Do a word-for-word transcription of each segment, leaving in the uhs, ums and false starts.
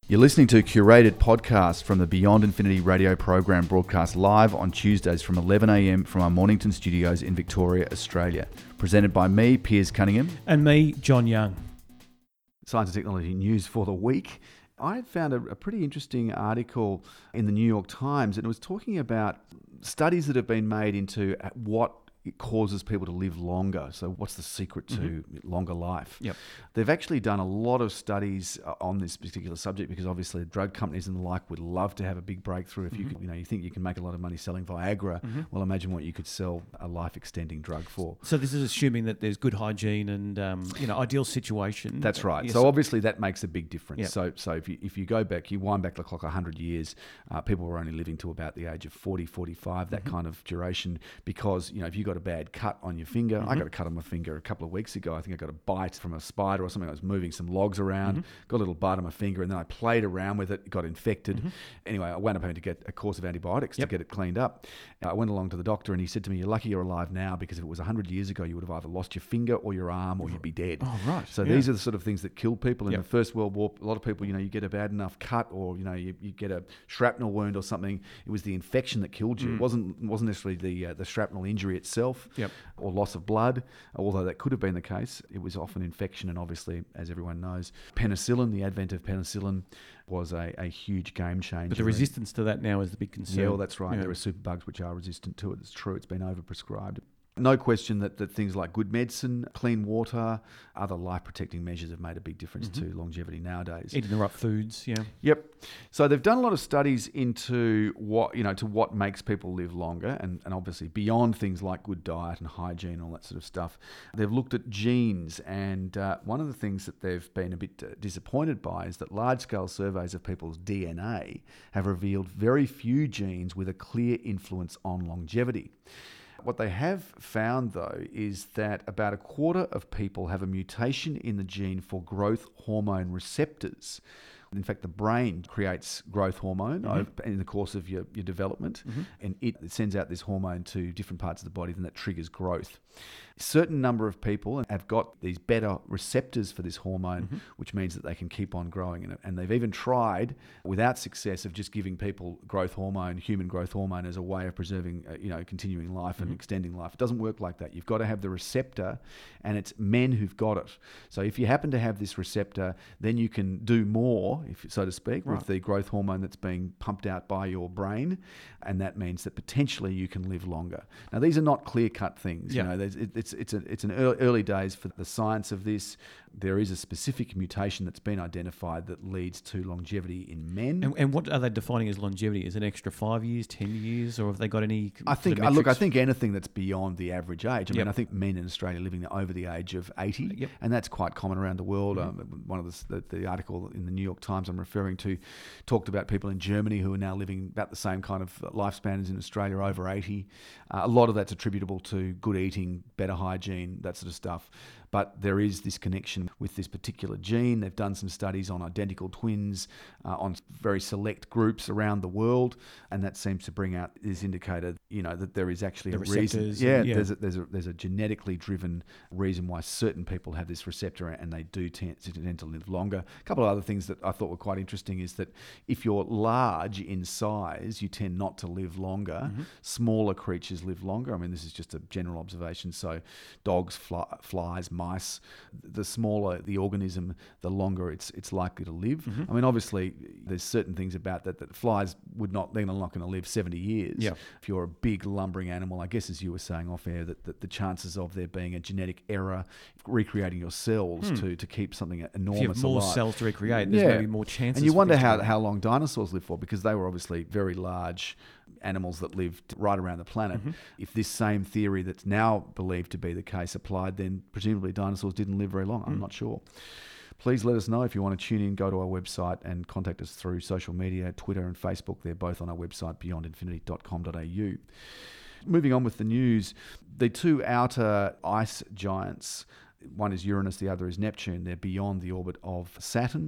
You're listening to a curated podcast from the Beyond Infinity radio program, broadcast live on Tuesdays from eleven a.m. from our Mornington studios in Victoria, Australia. Presented by me, Piers Cunningham. And me, John Young. Science and technology news for the week. I found a, a pretty interesting article in the New York Times, and it was talking about studies that have been made into what it causes people to live longer. So what's the secret to mm-hmm. longer life? Yep. They've actually done a lot of studies on this particular subject because obviously the drug companies and the like would love to have a big breakthrough. If mm-hmm. you could, you know, you think you can make a lot of money selling Viagra, mm-hmm. well, imagine what you could sell a life-extending drug for. So this is assuming that there's good hygiene and um, you know, ideal situation. That's right. Yes. So obviously that makes a big difference. Yep. So so if you if you go back, you wind back the clock one hundred years, uh, people were only living to about the age of forty, forty-five, that mm-hmm. kind of duration, because you know if you got a bad cut on your finger. Mm-hmm. I got a cut on my finger a couple of weeks ago. I think I got a bite from a spider or something. I was moving some logs around, mm-hmm. got a little bite on my finger, and then I played around with it, got infected. Mm-hmm. Anyway, I wound up having to get a course of antibiotics yep. to get it cleaned up. Uh, I went along to the doctor and he said to me, "You're lucky you're alive now, because if it was one hundred years ago, you would have either lost your finger or your arm or you'd be dead." Oh, right. So yeah. these are the sort of things that kill people. In yep. the First World War, a lot of people, you know, you get a bad enough cut or, you know, you, you get a shrapnel wound or something. It was the infection that killed you. Mm. It wasn't wasn't necessarily the uh, the shrapnel injury itself yep. or loss of blood. Although that could have been the case, it was often infection, and obviously, as everyone knows, penicillin, the advent of penicillin, was a, a huge game changer. But the resistance to that now is the big concern. Yeah, well, that's right. Yeah. There are superbugs which are resistant to it. It's true. It's been overprescribed. No question that, that things like good medicine, clean water, other life-protecting measures have made a big difference mm-hmm. to longevity nowadays. Eating the right foods, yeah. Yep. So they've done a lot of studies into what, you know, to what makes people live longer, and, and obviously beyond things like good diet and hygiene and all that sort of stuff. They've looked at genes, and uh, one of the things that they've been a bit uh, disappointed by is that large-scale surveys of people's D N A have revealed very few genes with a clear influence on longevity. What they have found, though, is that about a quarter of people have a mutation in the gene for growth hormone receptors. In fact, the brain creates growth hormone mm-hmm. in the course of your, your development, mm-hmm. and it sends out this hormone to different parts of the body, and that triggers growth. A certain number of people have got these better receptors for this hormone, mm-hmm. which means that they can keep on growing. And, and they've even tried, without success, of just giving people growth hormone, human growth hormone, as a way of preserving, uh, you know, continuing life and mm-hmm. extending life. It doesn't work like that. You've got to have the receptor, and it's men who've got it. So if you happen to have this receptor, then you can do more, if so to speak, right. with the growth hormone that's being pumped out by your brain, and that means that potentially you can live longer. Now, these are not clear-cut things. Yeah. You know, it, it's it's a, it's an early, early days for the science of this. There is a specific mutation that's been identified that leads to longevity in men. And, and what are they defining as longevity? Is it an extra five years, ten years, or have they got any? I think. Sort of look, I think anything that's beyond the average age. I yep. mean, I think men in Australia are living over the age of eighty, yep. and that's quite common around the world. Mm-hmm. Um, one of the, the the article in the New York Times I'm referring to talked about people in Germany who are now living about the same kind of lifespan as in Australia, over eighty. Uh, a lot of that's attributable to good eating, better hygiene, that sort of stuff. But there is this connection with this particular gene. They've done some studies on identical twins, uh, on very select groups around the world, and that seems to bring out this indicator, you know, that there is actually the a reason. Yeah, yeah, there's a, there's a there's a genetically driven reason why certain people have this receptor and they do tend, tend to live longer. A couple of other things that I thought were quite interesting is that if you're large in size, you tend not to live longer. Mm-hmm. Smaller creatures live longer. I mean, this is just a general observation. So dogs, fly, flies, mice, the smaller the organism, the longer it's it's likely to live. Mm-hmm. I mean, obviously, there's certain things about that that flies would not, they're not going to live seventy years. Yeah. If you're a big lumbering animal, I guess as you were saying off air, that, that the chances of there being a genetic error recreating your cells hmm. to, to keep something enormous alive. If you have more alive. cells to recreate, there's yeah. going to be more chances. And you wonder how, how long dinosaurs lived for, because they were obviously very large animals that lived right around the planet. Mm-hmm. If this same theory that's now believed to be the case applied, then presumably dinosaurs didn't live very long. Mm. I'm not sure. Please let us know if you want to tune in, go to our website and contact us through social media, Twitter and Facebook. They're both on our website, beyond infinity dot com dot a u. Moving on with the news, the two outer ice giants, one is Uranus, the other is Neptune. They're beyond the orbit of Saturn.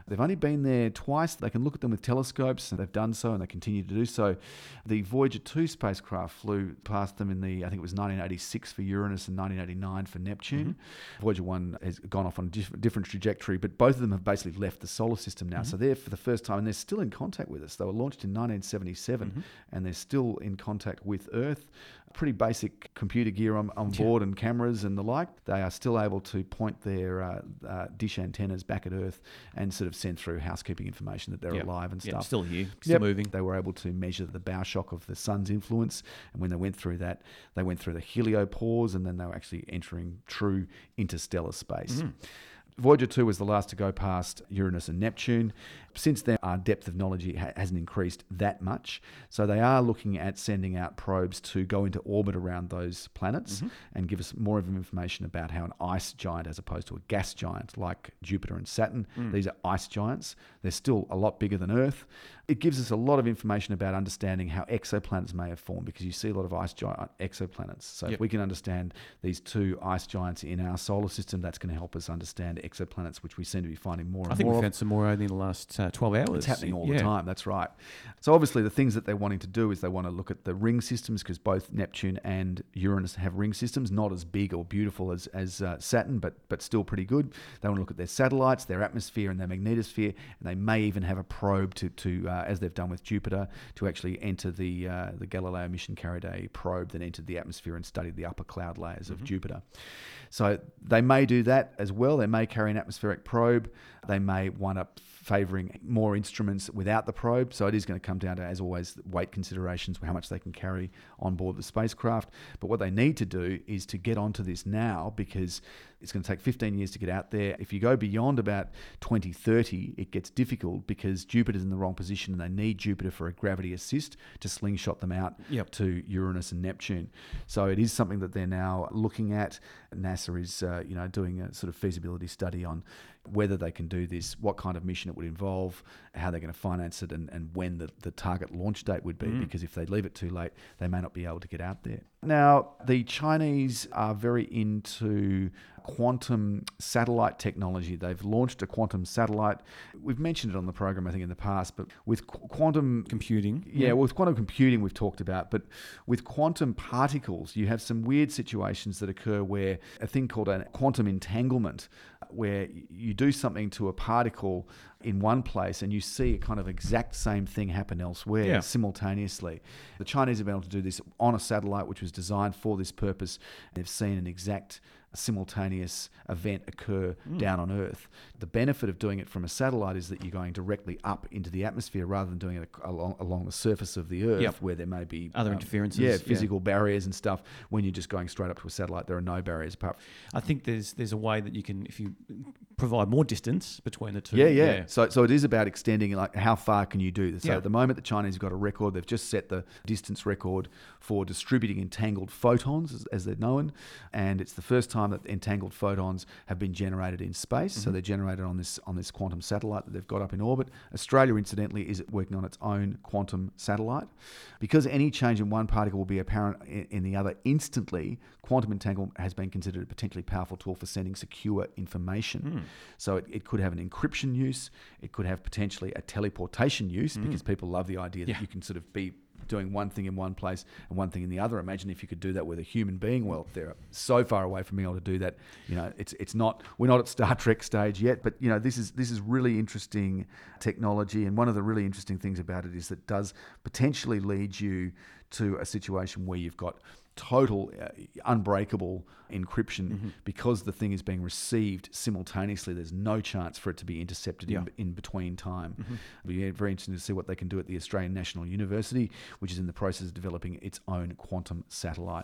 They've only been there twice. They can look at them with telescopes, and they've done so, and they continue to do so. The Voyager two spacecraft flew past them in the, I think it was nineteen eighty-six for Uranus and nineteen eighty-nine for Neptune. Mm-hmm. Voyager one has gone off on a diff- different trajectory, but both of them have basically left the solar system now. Mm-hmm. So they're for the first time, and they're still in contact with us. They were launched in nineteen seventy-seven, mm-hmm. and they're still in contact with Earth. Pretty basic computer gear on, on board, yeah. and cameras and the like. They are still able to point their uh, uh, dish antennas back at Earth and sort of send through housekeeping information that they're yep. alive and yep. stuff. Still here, still yep. moving. They were able to measure the bow shock of the sun's influence, and when they went through that, they went through the heliopause, and then they were actually entering true interstellar space. Mm-hmm. Voyager two was the last to go past Uranus and Neptune. Since then, our depth of knowledge hasn't increased that much. So they are looking at sending out probes to go into orbit around those planets, mm-hmm. and give us more of information about how an ice giant, as opposed to a gas giant like Jupiter and Saturn, mm. these are ice giants. They're still a lot bigger than Earth. It gives us a lot of information about understanding how exoplanets may have formed, because you see a lot of ice giant exoplanets. So yep. if we can understand these two ice giants in our solar system, that's going to help us understand exoplanets, which we seem to be finding more and I think more we of. found some more only in the last uh, twelve hours. It's happening all yeah. the time, that's right. So obviously the things that they're wanting to do is they want to look at the ring systems, because both Neptune and Uranus have ring systems, not as big or beautiful as, as uh, Saturn, but but still pretty good. They want to look at their satellites, their atmosphere and their magnetosphere, and they may even have a probe to, to uh, as they've done with Jupiter, to actually enter the uh, the Galileo mission carried a probe that entered the atmosphere and studied the upper cloud layers mm-hmm. of Jupiter. So they may do that as well. They may carry an atmospheric probe. They may wind up favouring more instruments without the probe. So it is going to come down to, as always, weight considerations, how much they can carry on board the spacecraft. But what they need to do is to get onto this now, because it's going to take fifteen years to get out there. If you go beyond about twenty thirty, it gets difficult, because Jupiter's in the wrong position and they need Jupiter for a gravity assist to slingshot them out yep. to Uranus and Neptune. So it is something that they're now looking at. NASA is uh, you know, doing a sort of feasibility study on whether they can do this, what kind of mission it would involve, how they're going to finance it, and, and when the, the target launch date would be, mm. because if they leave it too late, they may not be able to get out there. Now, the Chinese are very into quantum satellite technology. They've launched a quantum satellite. We've mentioned it on the program, I think, in the past, but with qu- quantum computing. Yeah, yeah, with quantum computing we've talked about, but with quantum particles, you have some weird situations that occur where a thing called a quantum entanglement, where you do something to a particle in one place and you see a kind of exact same thing happen elsewhere yeah. simultaneously. The Chinese have been able to do this on a satellite which was designed for this purpose. They've seen an exact simultaneous event occur mm. down on Earth. The benefit of doing it from a satellite is that you're going directly up into the atmosphere rather than doing it along, along the surface of the Earth, yep. where there may be other um, interferences, yeah, physical yeah. barriers and stuff. When you're just going straight up to a satellite, there are no barriers apart. I think there's there's a way that you can, if you provide more distance between the two. Yeah, yeah. yeah. So so it is about extending, like, how far can you do this? So yeah. at the moment, the Chinese have got a record. They've just set the distance record for distributing entangled photons, as, as they're known, and it's the first time that entangled photons have been generated in space. Mm-hmm. So they're generated on this on this quantum satellite that they've got up in orbit. Australia, incidentally, is working on its own quantum satellite. Because any change in one particle will be apparent in, in the other instantly, quantum entanglement has been considered a potentially powerful tool for sending secure information. Mm. So it, it could have an encryption use. It could have potentially a teleportation use, mm. because people love the idea that yeah. you can sort of be doing one thing in one place and one thing in the other. Imagine if you could do that with a human being. Well, they're so far away from being able to do that. You know, it's it's not, we're not at Star Trek stage yet, but you know, this is this is really interesting technology. And one of the really interesting things about it is that it does potentially lead you to a situation where you've got total uh, unbreakable encryption, mm-hmm. because the thing is being received simultaneously. There's no chance for it to be intercepted yeah. in, in between time. Mm-hmm. It'll be very interesting to see what they can do at the Australian National University, which is in the process of developing its own quantum satellite.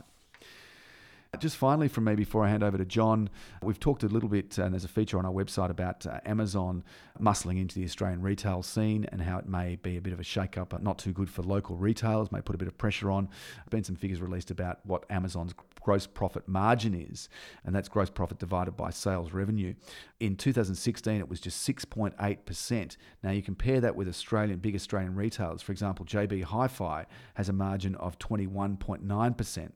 Just finally from me, before I hand over to John, we've talked a little bit, and there's a feature on our website about uh, Amazon muscling into the Australian retail scene and how it may be a bit of a shake-up, but not too good for local retailers, may put a bit of pressure on. There have been some figures released about what Amazon's gross profit margin is, and that's gross profit divided by sales revenue. In two thousand sixteen, it was just six point eight percent. Now, you compare that with Australian, big Australian retailers. For example, J B Hi-Fi has a margin of twenty-one point nine percent.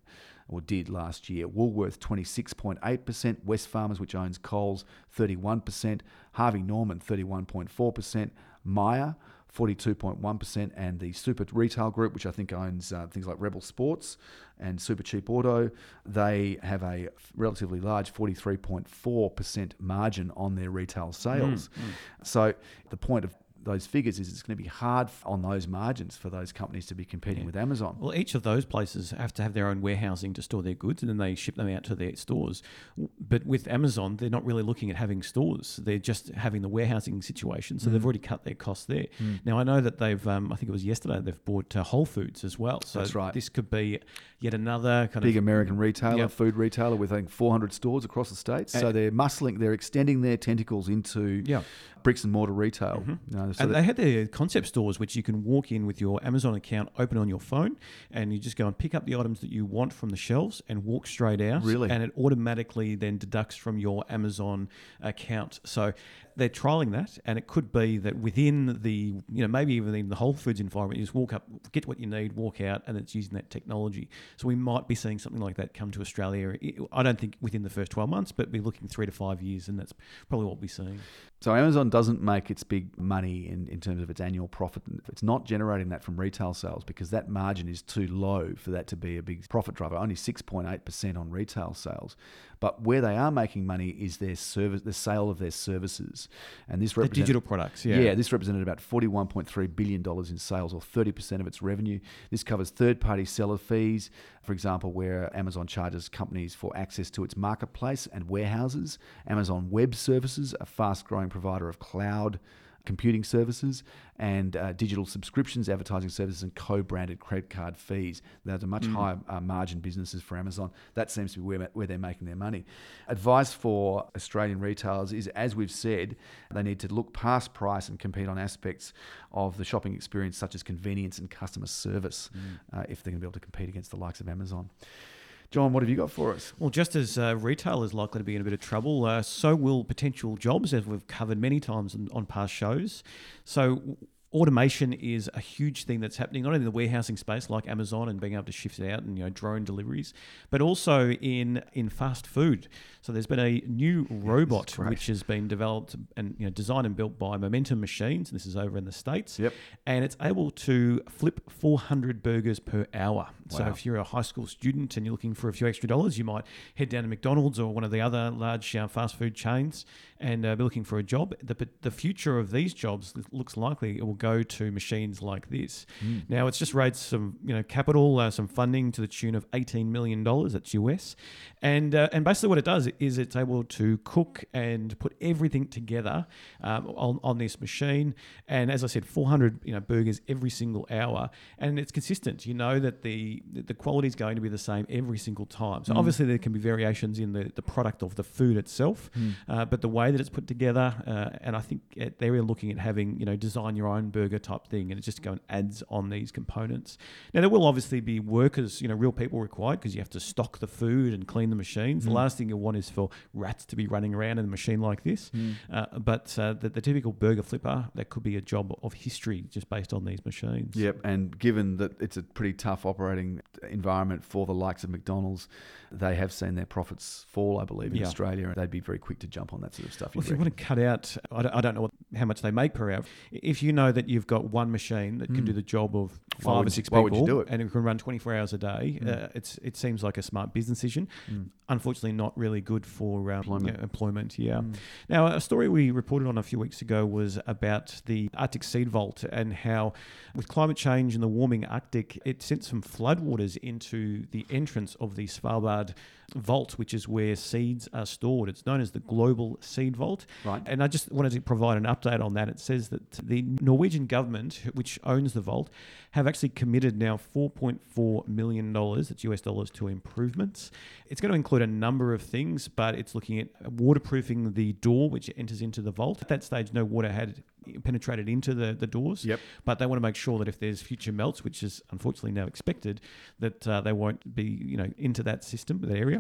or did last year. Woolworth, twenty-six point eight percent. Wesfarmers, which owns Coles, thirty-one percent. Harvey Norman, thirty-one point four percent. Myer, forty-two point one percent, and the Super Retail Group, which I think owns uh, things like Rebel Sports and Super Cheap Auto, they have a relatively large forty-three point four percent margin on their retail sales. Mm, mm. So the point of those figures is it's going to be hard on those margins for those companies to be competing yeah. with Amazon. Well, each of those places have to have their own warehousing to store their goods, and then they ship them out to their stores. But with Amazon, they're not really looking at having stores. They're just having the warehousing situation. So mm. they've already cut their costs there. Mm. Now, I know that they've, um, I think it was yesterday, they've bought uh, Whole Foods as well. So that's right. This could be yet another kind big of... American retailer, yep. food retailer with, I think, four hundred stores across the states. And so they're muscling, they're extending their tentacles into yeah. bricks and mortar retail. Mm-hmm. You know, so and they had their concept stores, which you can walk in with your Amazon account open on your phone, and you just go and pick up the items that you want from the shelves and walk straight out. Really? And it automatically then deducts from your Amazon account. So they're trialing that, and it could be that within the, you know, maybe even in the Whole Foods environment, you just walk up, get what you need, walk out, and it's using that technology. So we might be seeing something like that come to Australia. I don't think within the first twelve months, but we're looking three to five years, and that's probably what we're seeing. So Amazon doesn't make its big money in, in terms of its annual profit. It's not generating that from retail sales because that margin is too low for that to be a big profit driver, only six point eight percent on retail sales. But where they are making money is their service, the sale of their services. And this the digital products, yeah. Yeah, this represented about forty-one point three billion dollars in sales, or thirty percent of its revenue. This covers third-party seller fees, for example, where Amazon charges companies for access to its marketplace and warehouses. Amazon Web Services, a fast-growing provider of cloud computing services, and uh, digital subscriptions, advertising services, and co-branded credit card fees. Those are much mm. higher uh, margin businesses for Amazon. That seems to be where, where they're making their money. Advice for Australian retailers is, as we've said, they need to look past price and compete on aspects of the shopping experience, such as convenience and customer service, mm. uh, if they're going to be able to compete against the likes of Amazon. John, what have you got for us? Well, just as uh, retail is likely to be in a bit of trouble, uh, so will potential jobs, as we've covered many times on, on past shows. So automation is a huge thing that's happening, not only in the warehousing space like Amazon and being able to shift it out and, you know, drone deliveries, but also in in fast food. So there's been a new robot which has been developed and, you know, designed and built by Momentum Machines. And this is over in the States. Yep. And it's able to flip four hundred burgers per hour. Wow. So if you're a high school student and you're looking for a few extra dollars, you might head down to McDonald's or one of the other large uh, fast food chains and uh, be looking for a job. The, but the future of these jobs looks likely it will go to machines like this. Mm. Now, it's just raised some, you know, capital, uh, some funding to the tune of eighteen million dollars. That's U S. And uh, and basically what it does is it's able to cook and put everything together um, on, on this machine. And as I said, four hundred, you know, burgers every single hour. And it's consistent. You know that the the quality is going to be the same every single time. So mm. obviously there can be variations in the, the product of the food itself, mm. uh, but the way that it's put together, uh, and I think they're looking at having, you know, design your own burger type thing, and it just go and adds on these components. Now, there will obviously be workers, you know, real people required, because you have to stock the food and clean the machines. Mm. The last thing you want is for rats to be running around in a machine like this. Mm. Uh, but uh, the, the typical burger flipper, that could be a job of history just based on these machines. Yep, and given that it's a pretty tough operating environment for the likes of McDonald's, they have seen their profits fall, I believe, in yeah. Australia, and they'd be very quick to jump on that sort of stuff. Well, if you want to cut out, I don't, I don't know what, how much they make per hour. If you know that you've got one machine that mm. can do the job of five or six why people, would you do it? And it can run twenty-four hours a day, mm. uh, it's it seems like a smart business decision. Mm. Unfortunately, not really good for um, employment. You know, employment, yeah. Mm. Now, a story we reported on a few weeks ago was about the Arctic Seed Vault and how, with climate change and the warming Arctic, it sent some floodwaters into the entrance of the Svalbard Vault, which is where seeds are stored. It's known as the Global Seed Vault. Right. And I just wanted to provide an update on that. It says that the Norwegian government, which owns the vault, have actually committed now four point four million dollars, that's U S dollars, to improvements. It's going to include a number of things, but it's looking at waterproofing the door which enters into the vault. At that stage, no water had penetrated into the, the doors, yep. but they want to make sure that if there's future melts, which is unfortunately now expected, that uh, they won't be, you know, into that system, that area.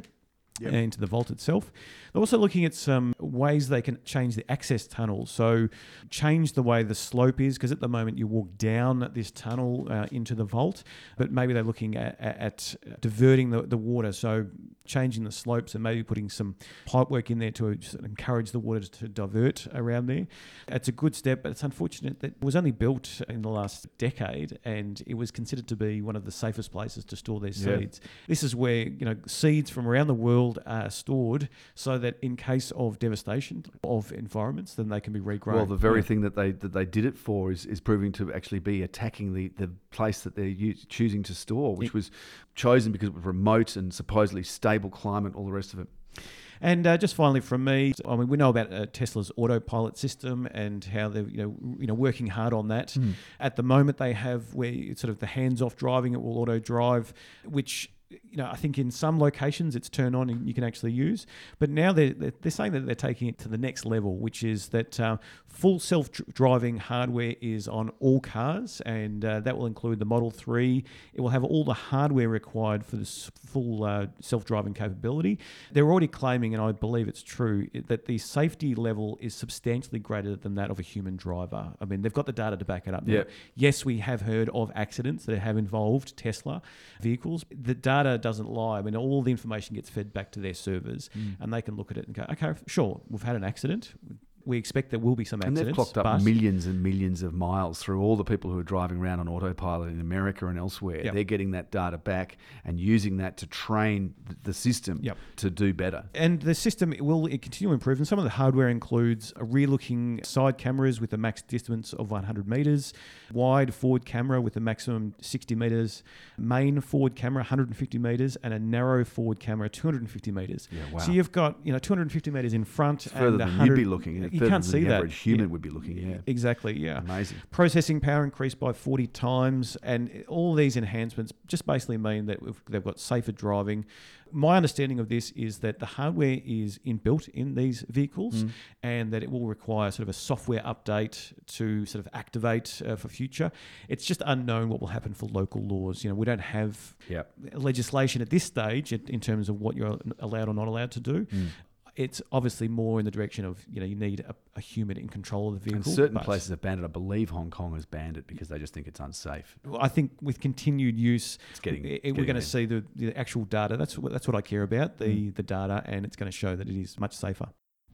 Yep. into the vault itself. They're also looking at some ways they can change the access tunnel. So change the way the slope is, because at the moment you walk down this tunnel uh, into the vault, but maybe they're looking at, at diverting the, the water. So changing the slopes and maybe putting some pipe work in there to encourage the water to divert around there. It's a good step, but it's unfortunate that it was only built in the last decade and it was considered to be one of the safest places to store their Yeah. seeds. This is where, you know, seeds from around the world are stored so that in case of devastation of environments, then they can be regrown. Well, the very Yeah. thing that they that they did it for is, is proving to actually be attacking the, the place that they're u- choosing to store, which Yeah. was chosen because it was remote and supposedly stable climate, all the rest of it. And uh, just finally from me, I mean, we know about uh, Tesla's autopilot system and how they're you know you know working hard on that. Mm. At the moment, they have where it's sort of the hands-off driving, it will auto drive, which you know I think in some locations it's turned on and you can actually use. But now they're they're saying that they're taking it to the next level, which is that uh, full self-driving hardware is on all cars, and uh, that will include the Model three. It will have all the hardware required for this full uh, self-driving capability. They're already claiming, and I believe it's true, that the safety level is substantially greater than that of a human driver. I mean, they've got the data to back it up. Now, Yeah. yes, we have heard of accidents that have involved Tesla vehicles. The data doesn't lie. I mean, all the information gets fed back to their servers, Mm. and they can look at it and go, okay, sure, we've had an accident. We expect there will be some And accidents. they've clocked up but millions and millions of miles through all the people who are driving around on autopilot in America and elsewhere. Yep. They're getting that data back and using that to train th- the system Yep. to do better. And the system will continue to improve. And some of the hardware includes a rear-looking side cameras with a max distance of one hundred metres, wide forward camera with a maximum sixty metres, main forward camera one hundred fifty metres, and a narrow forward camera two hundred fifty metres. Yeah, wow. So you've got you know two hundred fifty metres in front. It's further and than one you'd hundred be looking. You further can't than see the that. average human Yeah. would be looking, yeah. Exactly, yeah. Amazing. Processing power increased by forty times, and all these enhancements just basically mean that we've, they've got safer driving. My understanding of this is that the hardware is inbuilt in these vehicles, Mm. and that it will require sort of a software update to sort of activate uh, for future. It's just unknown what will happen for local laws. You know, we don't have Yep. legislation at this stage in in terms of what you're allowed or not allowed to do. Mm. It's obviously more in the direction of, you know, you need a, a human in control of the vehicle. And certain but places have banned it. I believe Hong Kong has banned it because they just think it's unsafe. I think with continued use, It's getting- it- getting we're going there. to see the, the actual data. That's what, that's what I care about, the, Mm. the data, and it's going to show that it is much safer.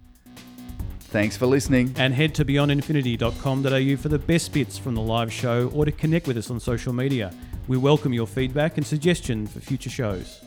Thanks for listening. And head to beyond infinity dot com dot a u for the best bits from the live show, or to connect with us on social media. We welcome your feedback and suggestions for future shows.